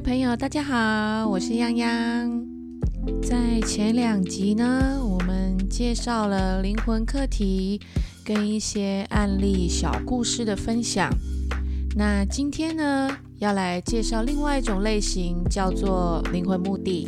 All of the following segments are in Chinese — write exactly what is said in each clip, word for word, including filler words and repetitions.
朋友大家好，我是泱泱。在前两集呢，我们介绍了灵魂课题跟一些案例小故事的分享。那今天呢，要来介绍另外一种类型，叫做灵魂目的。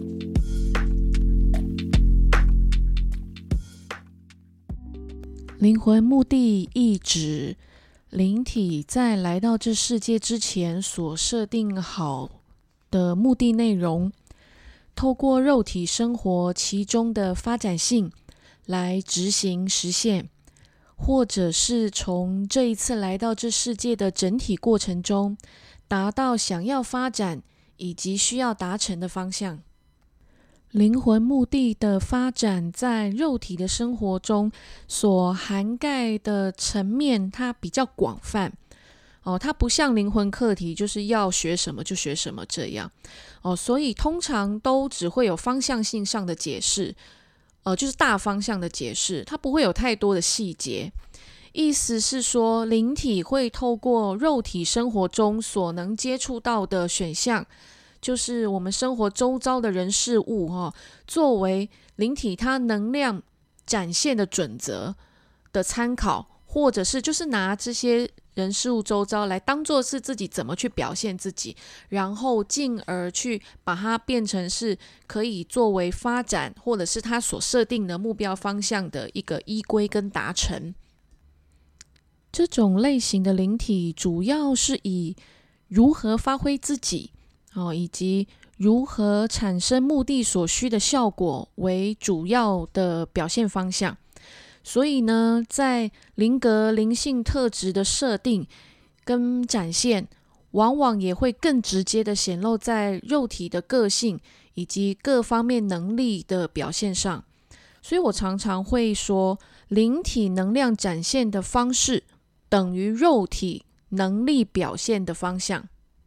灵魂目的意指灵体在来到这世界之前所设定好的目的内容，透过肉体生活其中的发展性来执行实现，或者是从这一次来到这世界的整体过程中，达到想要发展以及需要达成的方向。灵魂目的的发展在肉体的生活中所涵盖的层面，它比较广泛哦，它不像灵魂课题，就是要学什么就学什么这样哦，所以通常都只会有方向性上的解释，呃，就是大方向的解释，它不会有太多的细节。意思是说，灵体会透过肉体生活中所能接触到的选项，就是我们生活周遭的人事物、哦、作为灵体它能量展现的准则的参考，或者是就是拿这些人事物周遭来当作是自己怎么去表现自己，然后进而去把它变成是可以作为发展或者是他所设定的目标方向的一个依归跟达成。这种类型的灵体主要是以如何发挥自己、哦、以及如何产生目的所需的效果为主要的表现方向。所以呢，在灵格灵性特质的设定跟展现，往往也会更直接的显露在肉体的个性以及各方面能力的表现上。所以我常常会说，灵体能量展现的方式等于肉体能力表现的方向。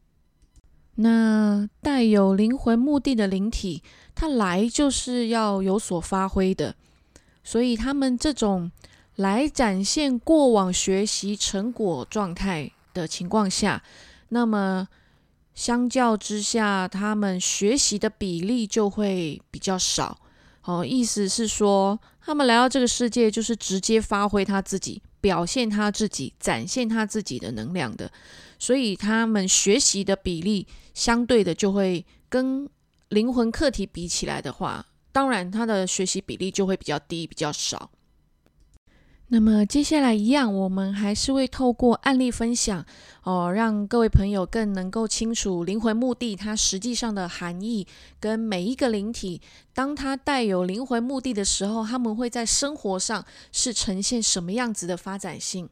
那带有灵魂目的的灵体，它来就是要有所发挥的，所以他们这种来展现过往学习成果状态的情况下，那么相较之下，他们学习的比例就会比较少。哦，意思是说，他们来到这个世界就是直接发挥他自己，表现他自己，展现他自己的能量的，所以他们学习的比例相对的就会跟灵魂课题比起来的话，当然他的学习比例就会比较低，比较少。那么接下来一样，我们还是会透过案例分享、哦、让各位朋友更能够清楚灵魂目的它实际上的含义，跟每一个灵体当它带有灵魂目的的时候，他们会在生活上是呈现什么样子的发展性。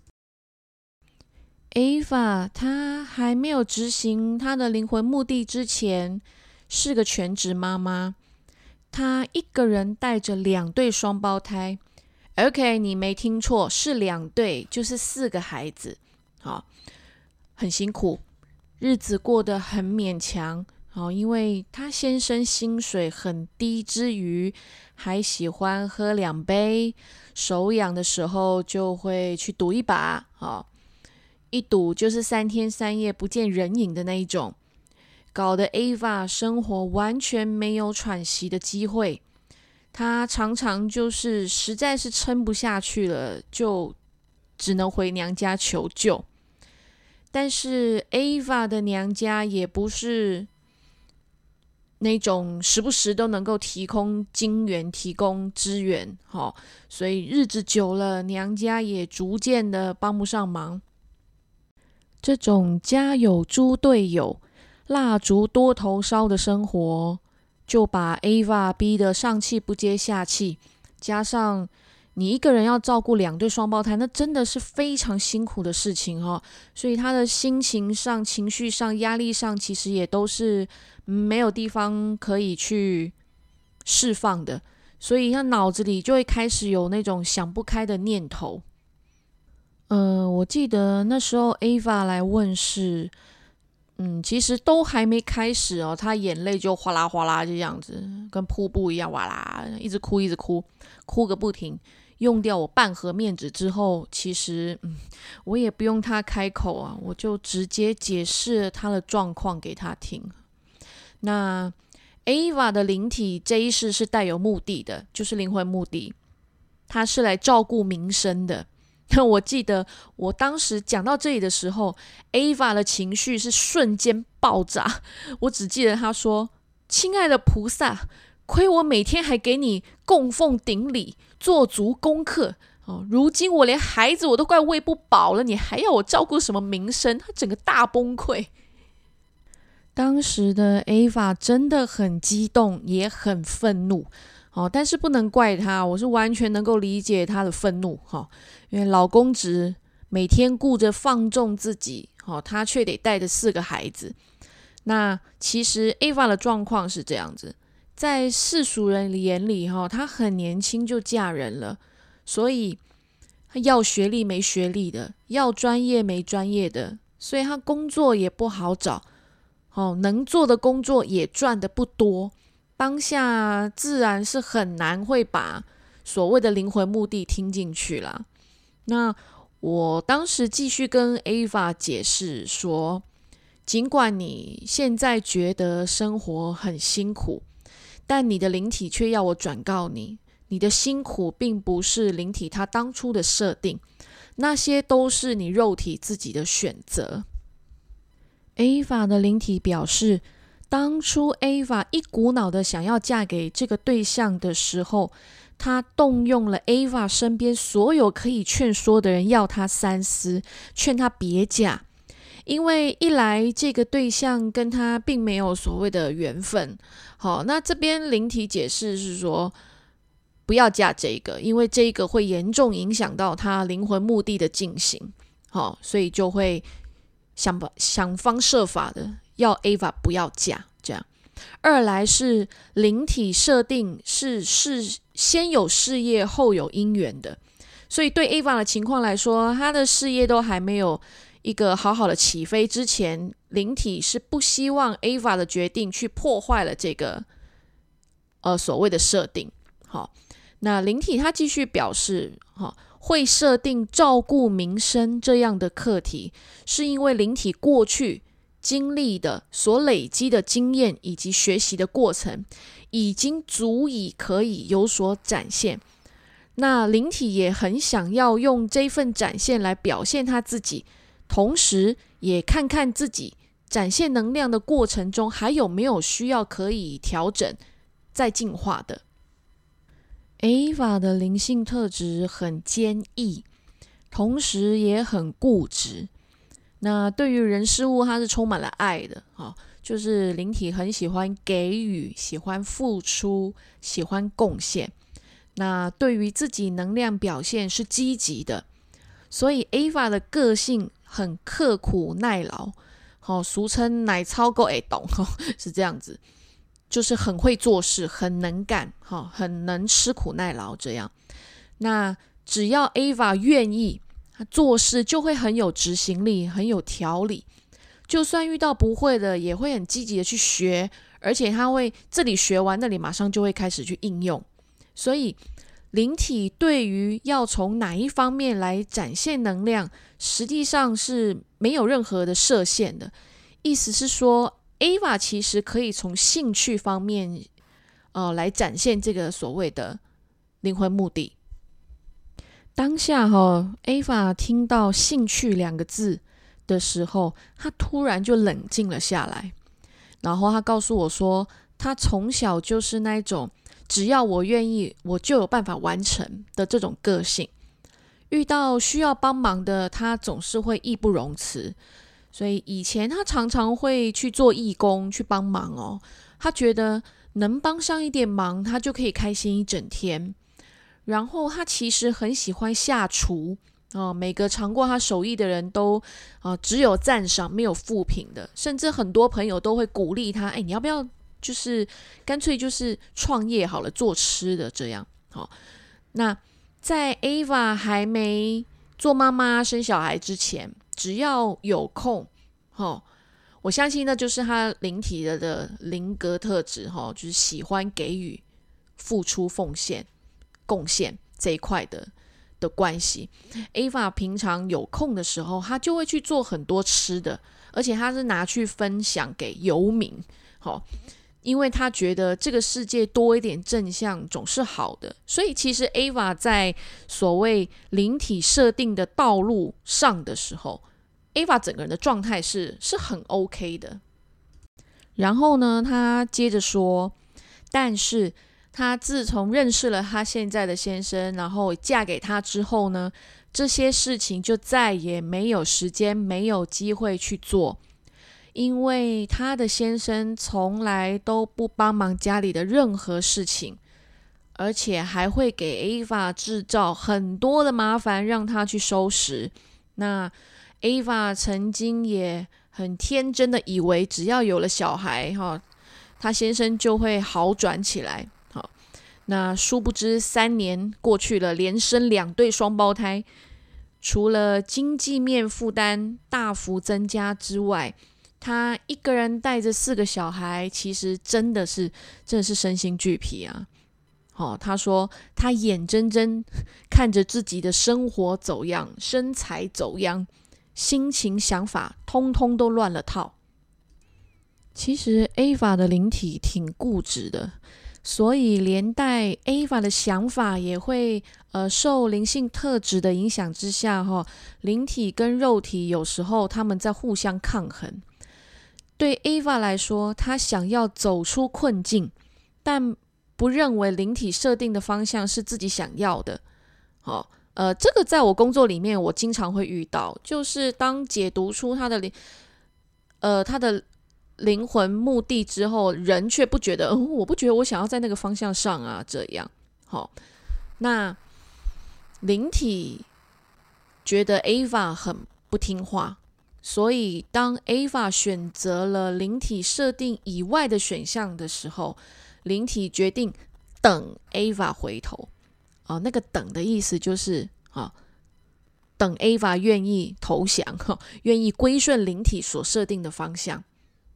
Ava 她还没有执行她的灵魂目的之前，是个全职妈妈，她一个人带着两对双胞胎。OK， 你没听错，是两对，就是四个孩子。好，很辛苦，日子过得很勉强。好，因为他先生薪水很低之余，还喜欢喝两杯，手痒的时候就会去赌一把。好，一赌就是三天三夜不见人影的那一种，搞得 Ava 生活完全没有喘息的机会。他常常就是实在是撑不下去了，就只能回娘家求救。但是 Ava 的娘家也不是那种时不时都能够提供金援、提供支援、哦、所以日子久了，娘家也逐渐的帮不上忙。这种家有猪队友、蜡烛多头烧的生活，就把 Ava 逼得上气不接下气，加上你一个人要照顾两对双胞胎，那真的是非常辛苦的事情、哦、所以他的心情上、情绪上、压力上其实也都是没有地方可以去释放的，所以他脑子里就会开始有那种想不开的念头。呃，我记得那时候 Ava 来问事，嗯，其实都还没开始哦，他眼泪就哗啦哗啦这样子，跟瀑布一样，哇啦，一直哭一直哭，哭个不停。用掉我半盒面纸之后，其实嗯，我也不用他开口啊，我就直接解释他的状况给他听。 那 Ava 的灵体这一世是带有目的的，就是灵魂目的，它是来照顾民生的。我记得我当时讲到这里的时候 Ava 的情绪是瞬间爆炸，我只记得他说，亲爱的菩萨，亏我每天还给你供奉顶礼，做足功课、哦、如今我连孩子我都快喂不饱了，你还要我照顾什么民生？他整个大崩溃。当时的 Ava 真的很激动，也很愤怒、哦、但是不能怪他，我是完全能够理解他的愤怒、哦、因为老公职每天顾着放纵自己、哦、他却得带着四个孩子。那其实 Ava 的状况是这样子，在世俗人眼里、哦、她很年轻就嫁人了，所以她要学历没学历的，要专业没专业的，所以她工作也不好找、哦、能做的工作也赚得不多，当下自然是很难会把所谓的灵魂目的听进去啦。那我当时继续跟 Ava 解释说，尽管你现在觉得生活很辛苦，但你的灵体却要我转告你，你的辛苦并不是灵体它当初的设定，那些都是你肉体自己的选择。 Ava 的灵体表示，当初 Ava 一股脑的想要嫁给这个对象的时候，他动用了 Ava 身边所有可以劝说的人，要他三思，劝他别嫁。因为一来这个对象跟他并没有所谓的缘分，好，那这边灵体解释是说，不要嫁这个，因为这个会严重影响到他灵魂目的的进行，好，所以就会想想方设法的要 Ava 不要嫁，这样。二来是灵体设定是是先有事业后有姻缘的，所以对 Ava 的情况来说，他的事业都还没有一个好好的起飞之前，灵体是不希望 Ava 的决定去破坏了这个呃所谓的设定。好，那灵体他继续表示，好，会设定照顾民生这样的课题，是因为灵体过去经历的所累积的经验以及学习的过程，已经足以可以有所展现。那灵体也很想要用这份展现来表现他自己，同时也看看自己展现能量的过程中还有没有需要可以调整再进化的。 Ava 的灵性特质很坚毅，同时也很固执。那对于人事物它是充满了爱的、哦、就是灵体很喜欢给予，喜欢付出，喜欢贡献。那对于自己能量表现是积极的，所以 Ava 的个性很刻苦耐劳、哦、俗称奶超够会懂、哦、是这样子，就是很会做事，很能干、哦、很能吃苦耐劳这样。那只要 Ava 愿意，他做事就会很有执行力，很有条理，就算遇到不会的也会很积极的去学，而且他会这里学完那里马上就会开始去应用。所以灵体对于要从哪一方面来展现能量，实际上是没有任何的设限的。意思是说 Ava 其实可以从兴趣方面、呃、来展现这个所谓的灵魂目的。当下、哦、Ava 听到兴趣两个字的时候，他突然就冷静了下来，然后他告诉我说，他从小就是那种只要我愿意我就有办法完成的这种个性，遇到需要帮忙的他总是会义不容辞，所以以前他常常会去做义工去帮忙哦，他觉得能帮上一点忙他就可以开心一整天。然后他其实很喜欢下厨、呃、每个尝过他手艺的人都、呃、只有赞赏没有负评的，甚至很多朋友都会鼓励他，哎，你要不要就是干脆就是创业好了，做吃的这样、哦、那在 Ava 还没做妈妈生小孩之前，只要有空、哦、我相信那就是他灵体 的, 的灵格特质、哦、就是喜欢给予、付出、奉献、贡献这一块的的关系。 Ava 平常有空的时候，他就会去做很多吃的，而且他是拿去分享给游民、 好，因为他觉得这个世界多一点正向总是好的，所以其实 Ava 在所谓灵体设定的道路上的时候， Ava 整个人的状态是是很 OK 的。然后呢，他接着说，但是他自从认识了他现在的先生，然后嫁给他之后呢，这些事情就再也没有时间没有机会去做，因为他的先生从来都不帮忙家里的任何事情，而且还会给 Ava 制造很多的麻烦让他去收拾。那 Ava 曾经也很天真的以为只要有了小孩，他先生就会好转起来。那殊不知三年过去了，连生两对双胞胎，除了经济面负担大幅增加之外，他一个人带着四个小孩，其实真的是真的是身心俱疲啊。哦，他说他眼睁睁看着自己的生活走样，身材走样，心情想法通通都乱了套。其实 Ava 的灵体挺固执的，所以连带 Ava 的想法也会呃受灵性特质的影响之下，哦，灵体跟肉体有时候他们在互相抗衡。对 Ava 来说，她想要走出困境，但不认为灵体设定的方向是自己想要的。哦，呃，这个在我工作里面我经常会遇到，就是当解读出他的灵呃他的灵魂目的之后，人却不觉得、嗯、我不觉得我想要在那个方向上啊，这样。好，那灵体觉得 Ava 很不听话，所以当 Ava 选择了灵体设定以外的选项的时候，灵体决定等 Ava 回头。哦，那个等的意思就是、哦、等 Ava 愿意投降、哦、愿意归顺灵体所设定的方向。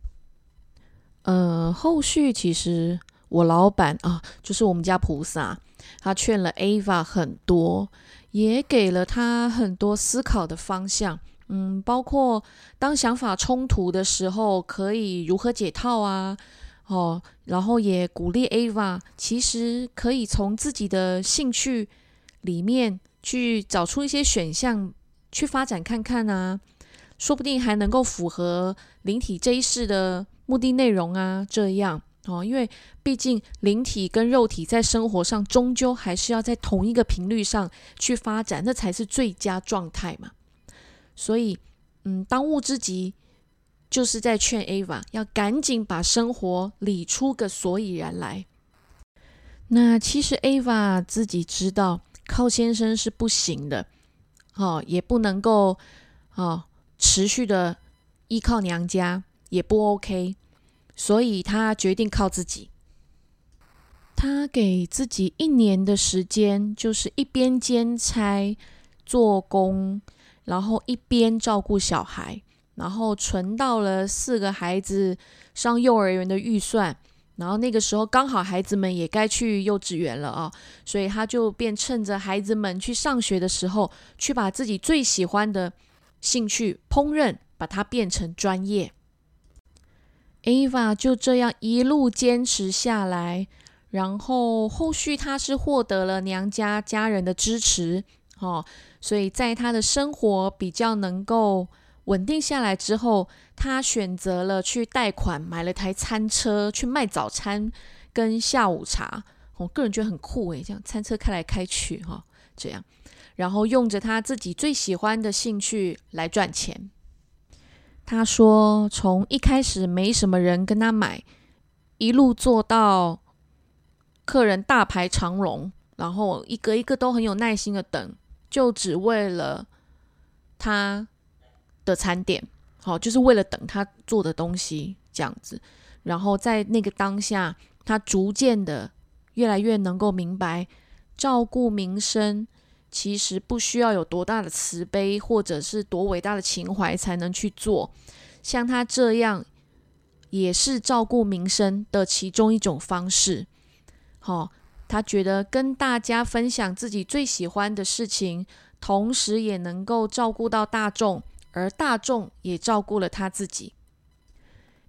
呃，后续其实我老板啊，就是我们家菩萨，他劝了 Ava 很多，也给了他很多思考的方向。嗯，包括当想法冲突的时候，可以如何解套啊？哦，然后也鼓励 Ava 其实可以从自己的兴趣里面去找出一些选项去发展看看啊，说不定还能够符合灵体这一世的目的内容啊，这样哦，因为毕竟灵体跟肉体在生活上终究还是要在同一个频率上去发展，那才是最佳状态嘛。所以，嗯，当务之急就是在劝 Ava 要赶紧把生活理出个所以然来。那其实 Ava 自己知道靠先生是不行的，哦，也不能够哦持续的依靠娘家，也不 OK， 所以他决定靠自己。他给自己一年的时间，就是一边兼差做工，然后一边照顾小孩，然后存到了四个孩子上幼儿园的预算，然后那个时候刚好孩子们也该去幼稚园了啊，所以他就便趁着孩子们去上学的时候，去把自己最喜欢的兴趣烹饪，把它变成专业。Ava 就这样一路坚持下来，然后后续他是获得了娘家家人的支持，哦，所以在他的生活比较能够稳定下来之后，他选择了去贷款买了台餐车去卖早餐跟下午茶。我个人觉得很酷耶，这样餐车开来开去、哦、这样，然后用着他自己最喜欢的兴趣来赚钱。他说从一开始没什么人跟他买，一路做到客人大排长龙，然后一个一个都很有耐心的等，就只为了他的餐点，好，就是为了等他做的东西这样子。然后在那个当下，他逐渐的越来越能够明白，照顾民生其实不需要有多大的慈悲或者是多伟大的情怀才能去做，像他这样也是照顾民生的其中一种方式。哦，他觉得跟大家分享自己最喜欢的事情，同时也能够照顾到大众，而大众也照顾了他自己。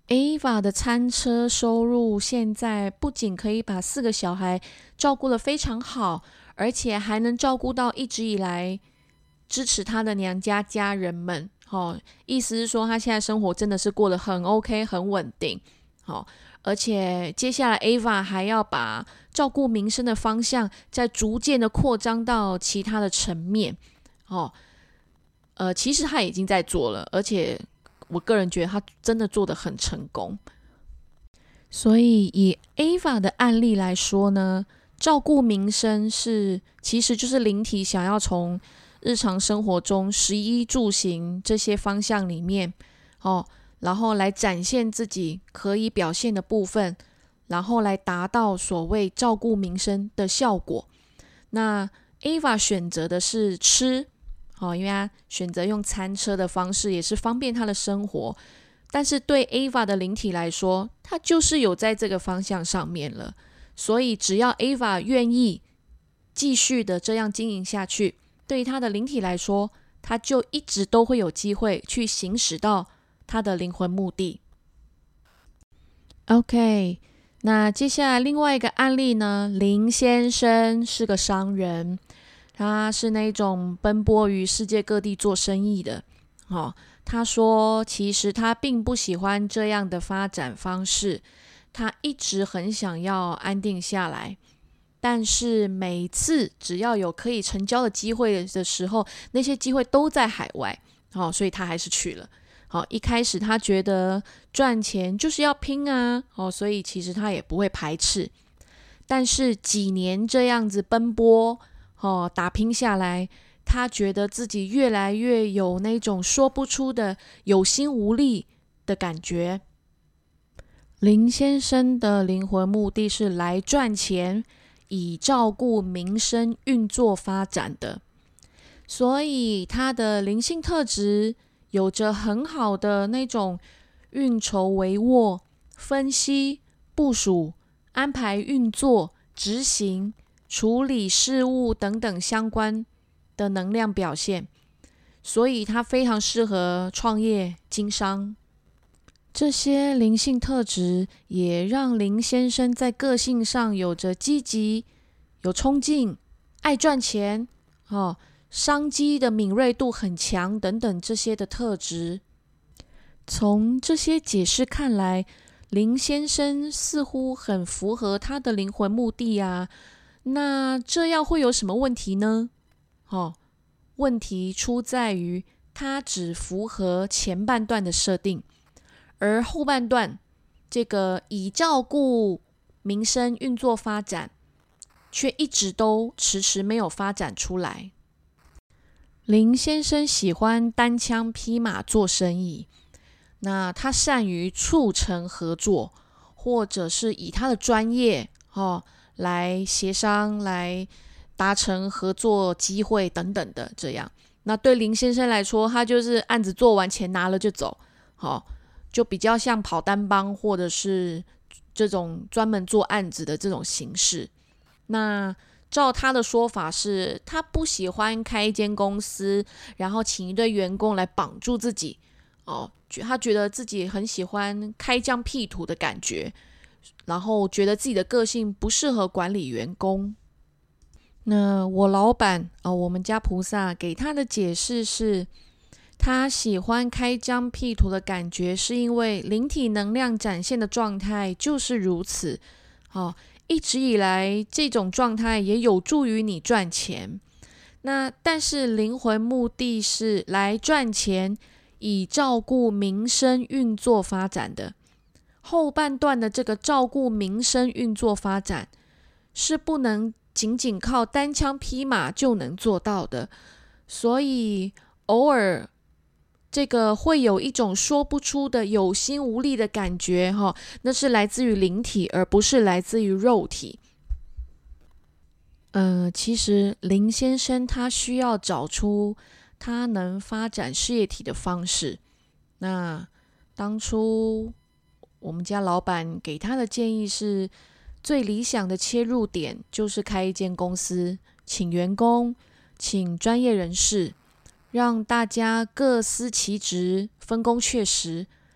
Ava 的餐车收入现在不仅可以把四个小孩照顾得非常好，而且还能照顾到一直以来支持她的娘家家人们。哦，意思是说她现在生活真的是过得很 OK 很稳定。哦，而且接下来 Ava 还要把照顾民生的方向再逐渐的扩张到其他的层面。哦，呃，其实她已经在做了，而且我个人觉得她真的做得很成功。所以以 Ava 的案例来说呢，照顾民生是其实就是灵体想要从日常生活中食衣住行这些方向里面，哦，然后来展现自己可以表现的部分，然后来达到所谓照顾民生的效果。那 Ava 选择的是吃，哦，因为他选择用餐车的方式，也是方便他的生活。但是对 Ava 的灵体来说，他就是有在这个方向上面了。所以只要 Ava 愿意继续的这样经营下去，对于他的灵体来说，他就一直都会有机会去行使到他的灵魂目的。OK， 那接下来另外一个案例呢，林先生是个商人，他是那种奔波于世界各地做生意的。哦，他说其实他并不喜欢这样的发展方式，他一直很想要安定下来。但是每次只要有可以成交的机会的时候，那些机会都在海外。哦，所以他还是去了。好，一开始他觉得赚钱就是要拼啊，哦，所以其实他也不会排斥。但是几年这样子奔波，哦，打拼下来，他觉得自己越来越有那种说不出的有心无力的感觉。林先生的灵魂目的是来赚钱，以照顾民生运作发展的，所以他的灵性特质有着很好的那种运筹帷幄、分析、部署、安排运作、执行、处理事务等等相关的能量表现，所以他非常适合创业经商。这些灵性特质也让林先生在个性上有着积极、有冲劲、爱赚钱、哦、商机的敏锐度很强等等这些的特质。从这些解释看来，林先生似乎很符合他的灵魂目的啊。那这样会有什么问题呢？哦，问题出在于他只符合前半段的设定，而后半段这个以照顾民生运作发展，却一直都迟迟没有发展出来。林先生喜欢单枪匹马做生意，那他善于促成合作，或者是以他的专业、哦、来协商，来达成合作机会等等的这样。那对林先生来说，他就是案子做完，钱拿了就走，哦，就比较像跑单帮或者是这种专门做案子的这种形式。那照他的说法是，他不喜欢开一间公司，然后请一堆员工来绑住自己。哦，他觉得自己很喜欢开疆辟土的感觉，然后觉得自己的个性不适合管理员工。那我老板、哦、我们家菩萨给他的解释是，他喜欢开疆辟土的感觉，是因为灵体能量展现的状态就是如此。哦，一直以来这种状态也有助于你赚钱。那但是灵魂目的是来赚钱，以照顾民生运作发展的。后半段的这个照顾民生运作发展，是不能仅仅靠单枪匹马就能做到的。所以偶尔这个会有一种说不出的有心无力的感觉，哦，那是来自于灵体，而不是来自于肉体。呃，其实林先生他需要找出他能发展事业体的方式。那当初我们家老板给他的建议是，最理想的切入点就是开一间公司，请员工，请专业人士，让大家各司其职，分工确实，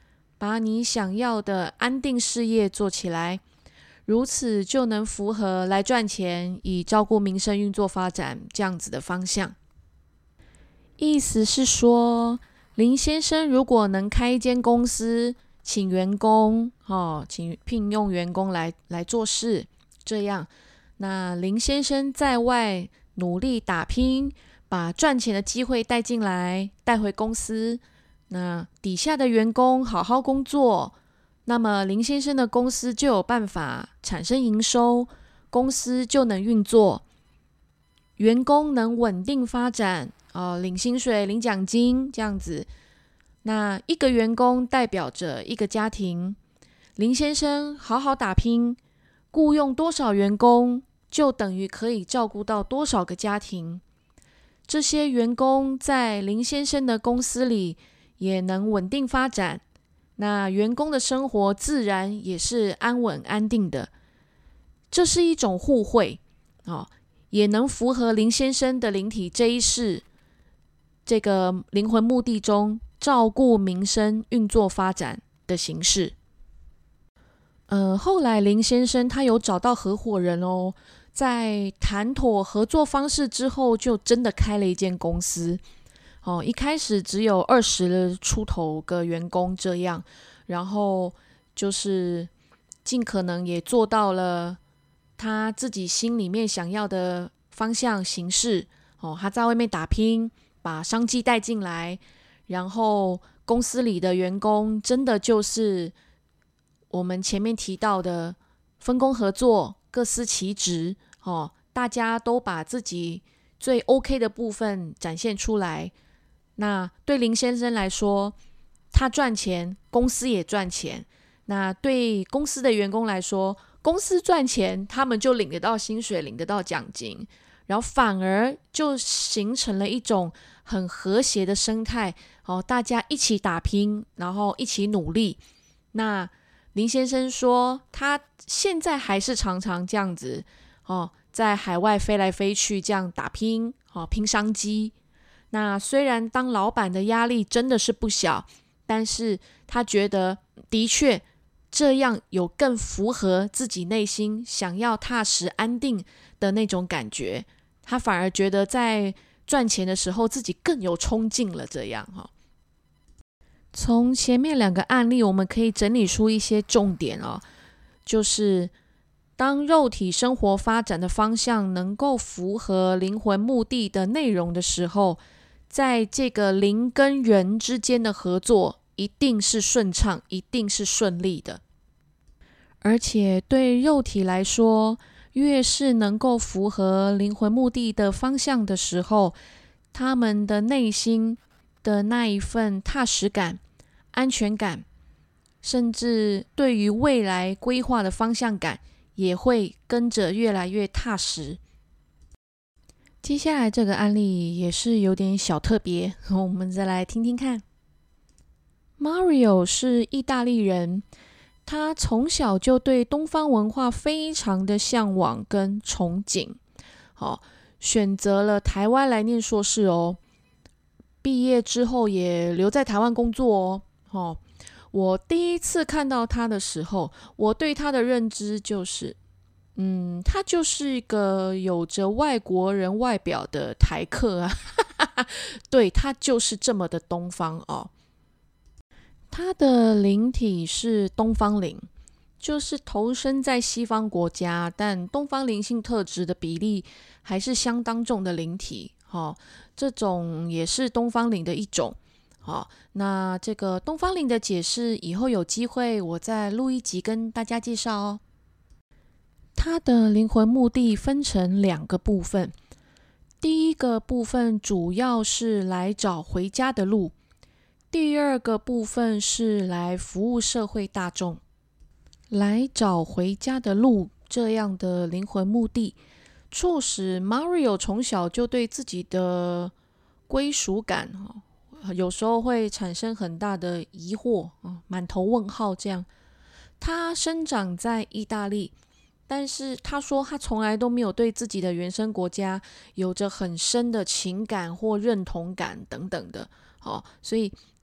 把你想要的安定事业做起来，如此就能符合来赚钱，以照顾民生运作发展这样子的方向。意思是说，林先生如果能开一间公司，请员工、哦、请聘用员工来来做事，这样，那林先生在外努力打拼，把赚钱的机会带进来，带回公司，那底下的员工好好工作，那么林先生的公司就有办法产生营收，公司就能运作，员工能稳定发展、呃、领薪水领奖金这样子。那一个员工代表着一个家庭，林先生好好打拼，雇用多少员工，就等于可以照顾到多少个家庭。这些员工在林先生的公司里也能稳定发展，那员工的生活自然也是安稳安定的。这是一种互惠、哦、也能符合林先生的灵体这一世这个灵魂目的中照顾民生运作发展的形式。呃，后来林先生他有找到合伙人哦，在谈妥合作方式之后，就真的开了一间公司。哦，一开始只有二十出头个员工这样，然后就是尽可能也做到了他自己心里面想要的方向形式。哦，他在外面打拼，把商机带进来，然后公司里的员工真的就是我们前面提到的分工合作，各司其职、哦、大家都把自己最 OK 的部分展现出来。那对林先生来说，他赚钱，公司也赚钱。那对公司的员工来说，公司赚钱，他们就领得到薪水，领得到奖金，然后反而就形成了一种很和谐的生态、哦、大家一起打拼，然后一起努力。那林先生说，他现在还是常常这样子、哦、在海外飞来飞去，这样打拼、哦、拼商机。那虽然当老板的压力真的是不小，但是他觉得的确这样有更符合自己内心想要踏实安定的那种感觉，他反而觉得在赚钱的时候自己更有冲劲了。这样、哦、从前面两个案例我们可以整理出一些重点、哦、就是当肉体生活发展的方向能够符合灵魂目的的内容的时候，在这个灵跟人之间的合作一定是顺畅，一定是顺利的。而且对肉体来说，越是能够符合灵魂目的的方向的时候，他们的内心的那一份踏实感、安全感，甚至对于未来规划的方向感，也会跟着越来越踏实。接下来这个案例也是有点小特别，我们再来听听看。Mario 是意大利人，他从小就对东方文化非常的向往跟憧憬、哦、选择了台湾来念硕士哦。毕业之后也留在台湾工作哦。哦，我第一次看到他的时候，我对他的认知就是嗯，他就是一个有着外国人外表的台客啊对，他就是这么的东方哦。他的灵体是东方灵，就是投身在西方国家，但东方灵性特质的比例还是相当重的灵体、哦、这种也是东方灵的一种、哦、那这个东方灵的解释以后有机会我再录一集跟大家介绍哦。他的灵魂目的分成两个部分，第一个部分主要是来找回家的路，第二个部分是来服务社会大众。来找回家的路这样的灵魂目的，促使 Mario 从小就对自己的归属感有时候会产生很大的疑惑，满头问号这样。他生长在意大利，但是他说他从来都没有对自己的原生国家有着很深的情感或认同感等等的、哦、所以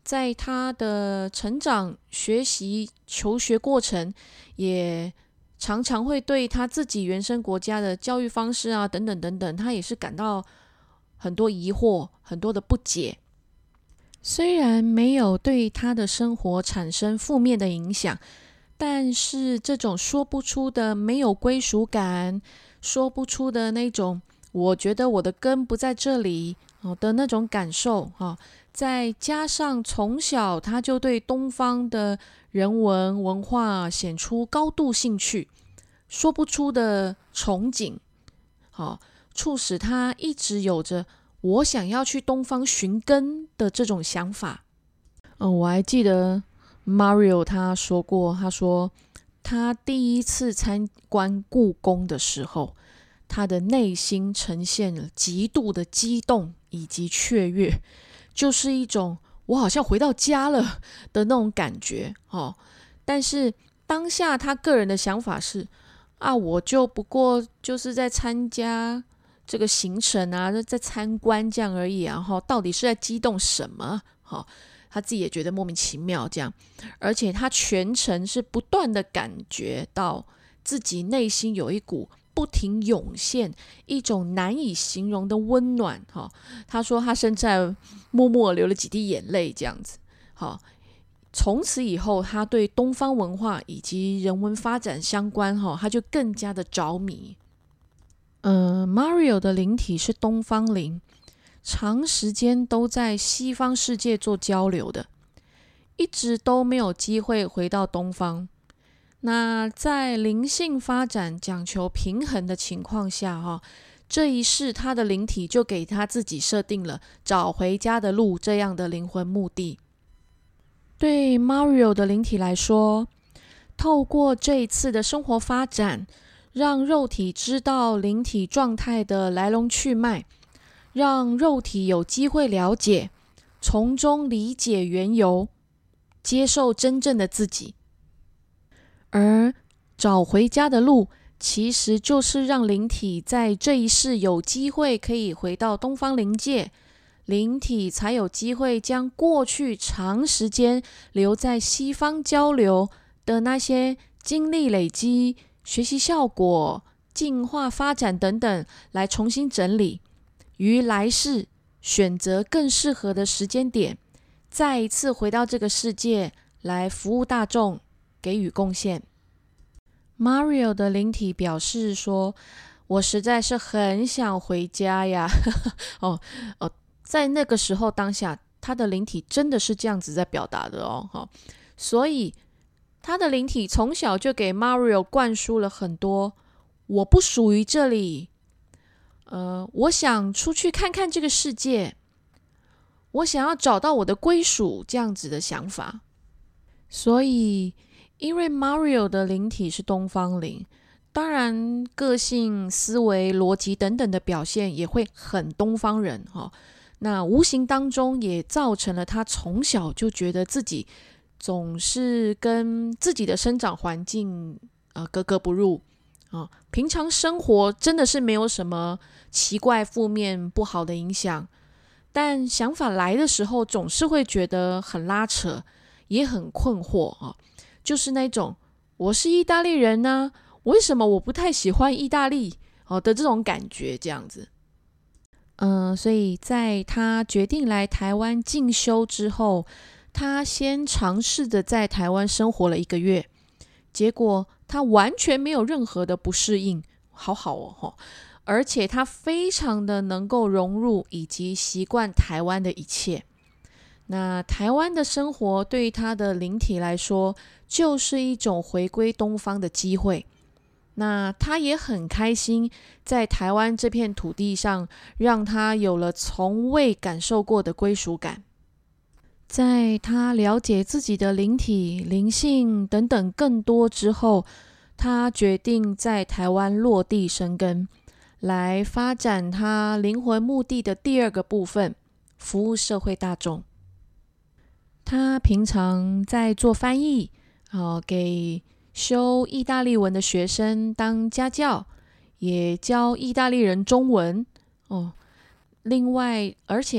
在他的成长、学习、求学过程，也常常会对他自己原生国家的教育方式啊，等等等等，他也是感到很多疑惑，很多的不解。虽然没有对他的生活产生负面的影响，但是这种说不出的没有归属感，说不出的那种我觉得我的根不在这里的那种感受，再加上从小他就对东方的人文文化显出高度兴趣，说不出的憧憬，促使他一直有着我想要去东方寻根的这种想法。嗯，我还记得 Mario 他说过，他说他第一次参观故宫的时候，他的内心呈现了极度的激动以及雀跃，就是一种我好像回到家了的那种感觉。哦，但是当下他个人的想法是啊，我就不过就是在参加这个行程啊，在参观这样而已啊，然后到底是在激动什么？好，他自己也觉得莫名其妙这样，而且他全程是不断的感觉到自己内心有一股不停涌现一种难以形容的温暖。他说他甚至默默流了几滴眼泪这样子。好，从此以后他对东方文化以及人文发展相关，他就更加的着迷。呃 Mario 的灵体是东方灵，长时间都在西方世界做交流的，一直都没有机会回到东方。那在灵性发展讲求平衡的情况下，哦，这一世他的灵体就给他自己设定了找回家的路这样的灵魂目的。对 Mario 的灵体来说，透过这一次的生活发展，让肉体知道灵体状态的来龙去脉，让肉体有机会了解，从中理解缘由，接受真正的自己。而找回家的路，其实就是让灵体在这一世有机会可以回到东方灵界，灵体才有机会将过去长时间留在西方交流的那些经历累积、学习效果、进化发展等等来重新整理，于来世选择更适合的时间点，再一次回到这个世界来服务大众，给予贡献。Mario 的灵体表示说，我实在是很想回家呀。哦哦，在那个时候当下，他的灵体真的是这样子在表达的哦。哦，所以他的灵体从小就给 Mario 灌输了很多我不属于这里，呃，我想出去看看这个世界，我想要找到我的归属这样子的想法。所以因为 Mario 的灵体是东方灵，当然个性、思维、逻辑等等的表现也会很东方人。哦，那无形当中也造成了他从小就觉得自己总是跟自己的生长环境、呃、格格不入。哦，平常生活真的是没有什么奇怪、负面、不好的影响，但想法来的时候总是会觉得很拉扯，也很困惑。哦，就是那种我是意大利人呢，为什么我不太喜欢意大利，哦，的这种感觉这样子。嗯、呃，所以在他决定来台湾进修之后，他先尝试着在台湾生活了一个月，结果他完全没有任何的不适应，好好哦，而且他非常的能够融入以及习惯台湾的一切。那台湾的生活对于他的灵体来说，就是一种回归东方的机会。那他也很开心，在台湾这片土地上，让他有了从未感受过的归属感。在他了解自己的灵体、灵性等等更多之后，他决定在台湾落地生根，来发展他灵魂目的的第二个部分，服务社会大众。他平常在做翻译，哦，给修意大利文的学生当家教，也教意大利人中文。哦，另外，而且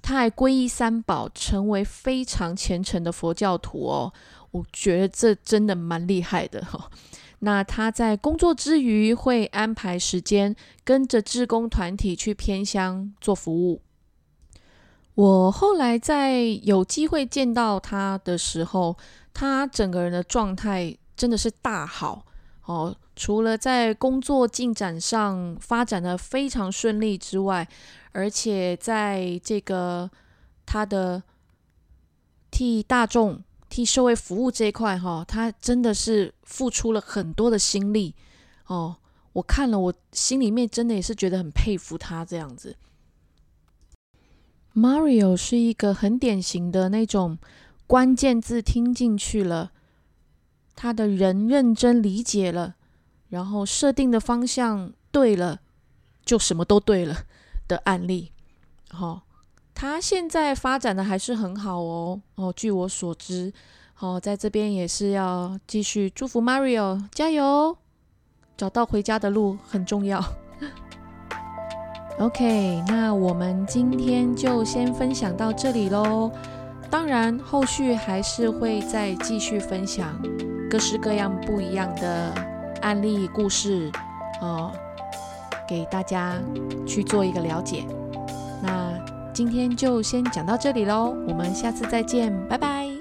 他还皈依三宝，成为非常虔诚的佛教徒哦。我觉得这真的蛮厉害的哦。那他在工作之余会安排时间跟着志工团体去偏乡做服务。我后来在有机会见到他的时候，他整个人的状态真的是大好哦。除了在工作进展上发展的非常顺利之外，而且在这个他的替大众、替社会服务这一块哈，他真的是付出了很多的心力哦。我看了，我心里面真的也是觉得很佩服他这样子。Mario 是一个很典型的那种关键字听进去了，他的人认真理解了，然后设定的方向对了，就什么都对了的案例。哦，他现在发展的还是很好哦。哦，据我所知，哦，在这边也是要继续祝福 Mario 加油，找到回家的路很重要。OK， 那我们今天就先分享到这里咯。当然后续还是会再继续分享各式各样不一样的案例故事哦，给大家去做一个了解。那今天就先讲到这里咯，我们下次再见，拜拜。